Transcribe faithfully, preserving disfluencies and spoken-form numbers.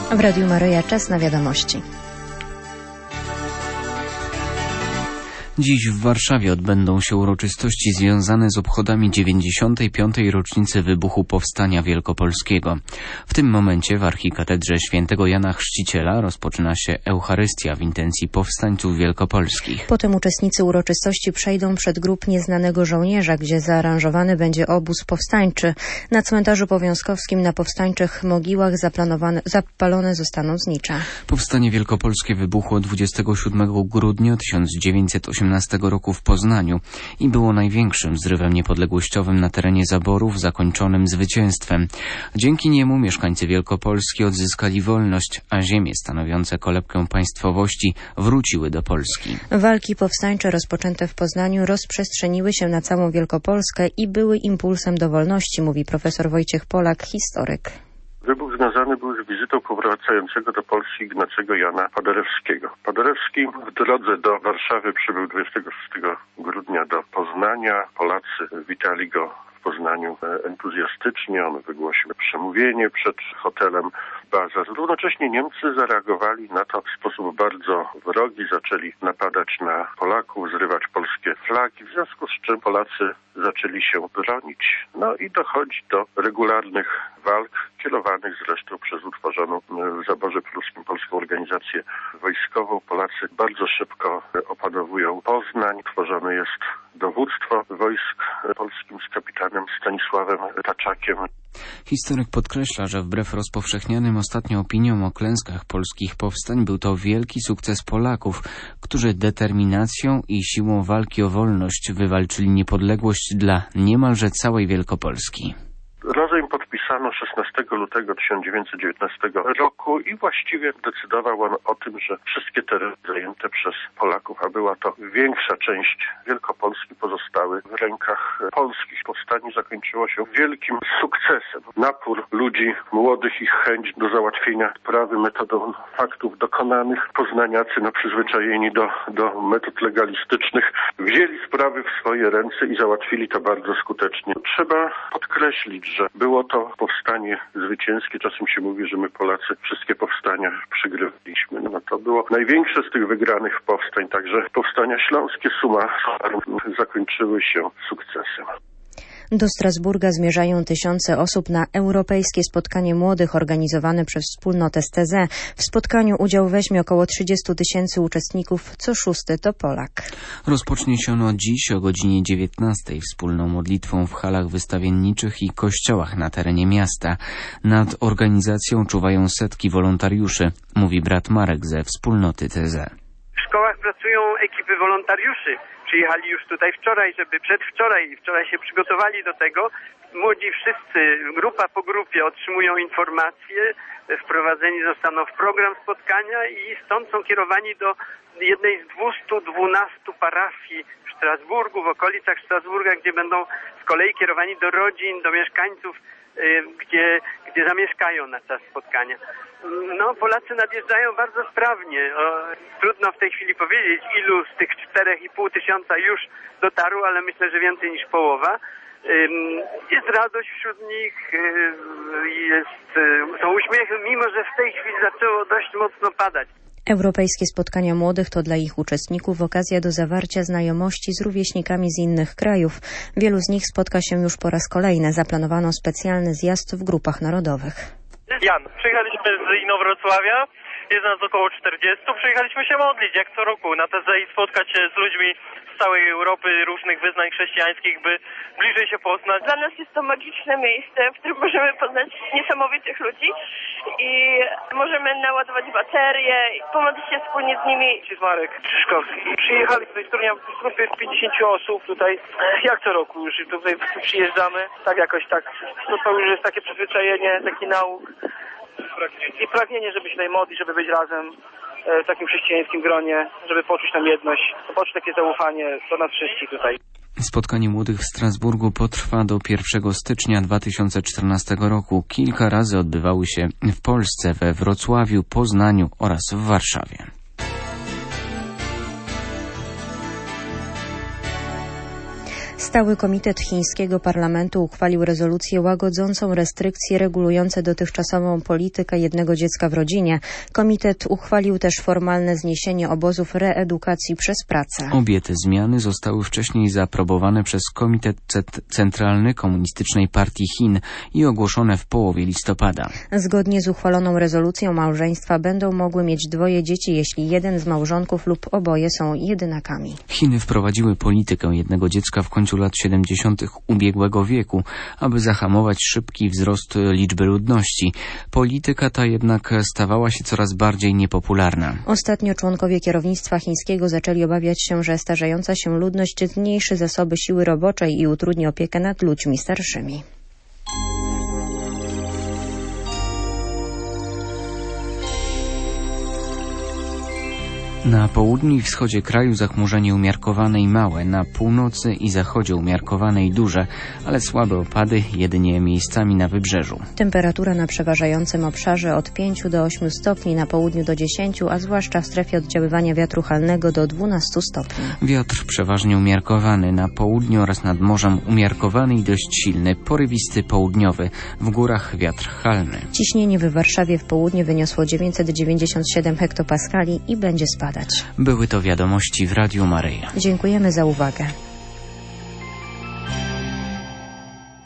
W Radiu Maryja czas na wiadomości. Dziś w Warszawie odbędą się uroczystości związane z obchodami dziewięćdziesiątej piątej rocznicy wybuchu Powstania Wielkopolskiego. W tym momencie w Archikatedrze Świętego Jana Chrzciciela rozpoczyna się Eucharystia w intencji powstańców wielkopolskich. Potem uczestnicy uroczystości przejdą przed grób Nieznanego Żołnierza, gdzie zaaranżowany będzie obóz powstańczy. Na cmentarzu Powiązkowskim na powstańczych mogiłach zaplanowane, zapalone zostaną znicza. Powstanie wielkopolskie wybuchło dwudziestego siódmego grudnia tysiąc dziewięćset osiemnastego roku w Poznaniu i było największym zrywem niepodległościowym na terenie zaborów, zakończonym zwycięstwem. Dzięki niemu mieszkańcy Wielkopolski odzyskali wolność, a ziemie stanowiące kolebkę państwowości wróciły do Polski. Walki powstańcze rozpoczęte w Poznaniu rozprzestrzeniły się na całą Wielkopolskę i były impulsem do wolności, mówi profesor Wojciech Polak, historyk. Wybuch związany był z wizytą powracającego do Polski Ignacego Jana Paderewskiego. Paderewski w drodze do Warszawy przybył dwudziestego szóstego grudnia do Poznania. Polacy witali go w Poznaniu entuzjastycznie. On wygłosił przemówienie przed hotelem Baza. Równocześnie Niemcy zareagowali na to w sposób bardzo wrogi. Zaczęli napadać na Polaków, zrywać polskie flagi, w związku z czym Polacy zaczęli się bronić. No i dochodzi do regularnych walk, kierowanych zresztą przez utworzoną w zaborze pruskim Polską Organizację Wojskową. Polacy bardzo szybko opanowują Poznań. Tworzone jest dowództwo wojsk polskim z kapitanem Stanisławem Taczakiem. Historyk podkreśla, że wbrew rozpowszechnianym ostatnio opiniom o klęskach polskich powstań był to wielki sukces Polaków, którzy determinacją i siłą walki o wolność wywalczyli niepodległość dla niemalże całej Wielkopolski. Rozejm podpisano szesnastego lutego tysiąc dziewięćset dziewiętnastego roku i właściwie decydował on o tym, że wszystkie tereny zajęte przez Polaków, a była to większa część Wielkopolski, pozostały w rękach polskich. Powstanie zakończyło się wielkim sukcesem. Napór ludzi młodych, ich chęć do załatwienia sprawy metodą faktów dokonanych. Poznaniacy, no przyzwyczajeni do, do metod legalistycznych, wzięli sprawy w swoje ręce i załatwili to bardzo skutecznie. Trzeba podkreślić, że było to powstanie zwycięskie. Czasem się mówi, że my Polacy wszystkie powstania przegrywaliśmy. No to było największe z tych wygranych powstań, także powstania śląskie summa zakończyły się sukcesem. Do Strasburga zmierzają tysiące osób na europejskie spotkanie młodych organizowane przez wspólnotę S T Z. W spotkaniu udział weźmie około trzydziestu tysięcy uczestników, co szósty to Polak. Rozpocznie się ono dziś o godzinie dziewiętnastej wspólną modlitwą w halach wystawienniczych i kościołach na terenie miasta. Nad organizacją czuwają setki wolontariuszy, mówi brat Marek ze wspólnoty T Z. W szkołach pracują ekipy wolontariuszy. Przyjechali już tutaj wczoraj, żeby przedwczoraj, wczoraj się przygotowali do tego. Młodzi wszyscy, grupa po grupie otrzymują informacje, wprowadzeni zostaną w program spotkania i stąd są kierowani do jednej z dwustu dwunastu parafii w Strasburgu, w okolicach Strasburga, gdzie będą z kolei kierowani do rodzin, do mieszkańców, gdzie, gdzie zamieszkają na czas spotkania. No, Polacy nadjeżdżają bardzo sprawnie. O, trudno w tej chwili powiedzieć, ilu z tych czterech i pół tysiąca już dotarło, ale myślę, że więcej niż połowa. Jest radość wśród nich, jest, są uśmiechy, mimo że w tej chwili zaczęło dość mocno padać. Europejskie spotkania młodych to dla ich uczestników okazja do zawarcia znajomości z rówieśnikami z innych krajów. Wielu z nich spotka się już po raz kolejny. Zaplanowano specjalny zjazd w grupach narodowych. Jan, przyjechaliśmy z Inowrocławia, jest nas około czterdziestu. Przyjechaliśmy się modlić jak co roku na T Z i spotkać się z ludźmi z całej Europy, różnych wyznań chrześcijańskich, by bliżej się poznać. Dla nas jest to magiczne miejsce, w którym możemy poznać niesamowitych ludzi i możemy naładować baterie i pomodlić się wspólnie z nimi. Marek Krzyszkowski. Przyjechaliśmy z Torunia, w grupie jest pięćdziesięciu osób tutaj, jak co roku już tutaj przyjeżdżamy, tak jakoś tak, to, to już jest takie przyzwyczajenie, taki nauk. I pragnienie, żeby się tutaj modlić, żeby być razem w takim chrześcijańskim gronie, żeby poczuć tam jedność, poczuć takie zaufanie do nas wszystkich tutaj. Spotkanie młodych w Strasburgu potrwa do pierwszego stycznia dwa tysiące czternastego roku. Kilka razy odbywały się w Polsce, we Wrocławiu, Poznaniu oraz w Warszawie. Stały Komitet Chińskiego Parlamentu uchwalił rezolucję łagodzącą restrykcje regulujące dotychczasową politykę jednego dziecka w rodzinie. Komitet uchwalił też formalne zniesienie obozów reedukacji przez pracę. Obie te zmiany zostały wcześniej zaaprobowane przez Komitet Centralny Komunistycznej Partii Chin i ogłoszone w połowie listopada. Zgodnie z uchwaloną rezolucją małżeństwa będą mogły mieć dwoje dzieci, jeśli jeden z małżonków lub oboje są jedynakami. Chiny wprowadziły politykę jednego dziecka w końcu lat siedemdziesiątych ubiegłego wieku, aby zahamować szybki wzrost liczby ludności. Polityka ta jednak stawała się coraz bardziej niepopularna. Ostatnio członkowie kierownictwa chińskiego zaczęli obawiać się, że starzejąca się ludność zmniejszy zasoby siły roboczej i utrudni opiekę nad ludźmi starszymi. Na południu i wschodzie kraju zachmurzenie umiarkowane i małe, na północy i zachodzie umiarkowane i duże, ale słabe opady jedynie miejscami na wybrzeżu. Temperatura na przeważającym obszarze od pięciu do ośmiu stopni, na południu do dziesięciu, a zwłaszcza w strefie oddziaływania wiatru halnego do dwunastu stopni. Wiatr przeważnie umiarkowany, na południu oraz nad morzem umiarkowany i dość silny, porywisty południowy, w górach wiatr halny. Ciśnienie w Warszawie w południe wyniosło dziewięćset dziewięćdziesiąt siedem hektopaskali i będzie spadać. Były to wiadomości w Radiu Maryja. Dziękujemy za uwagę.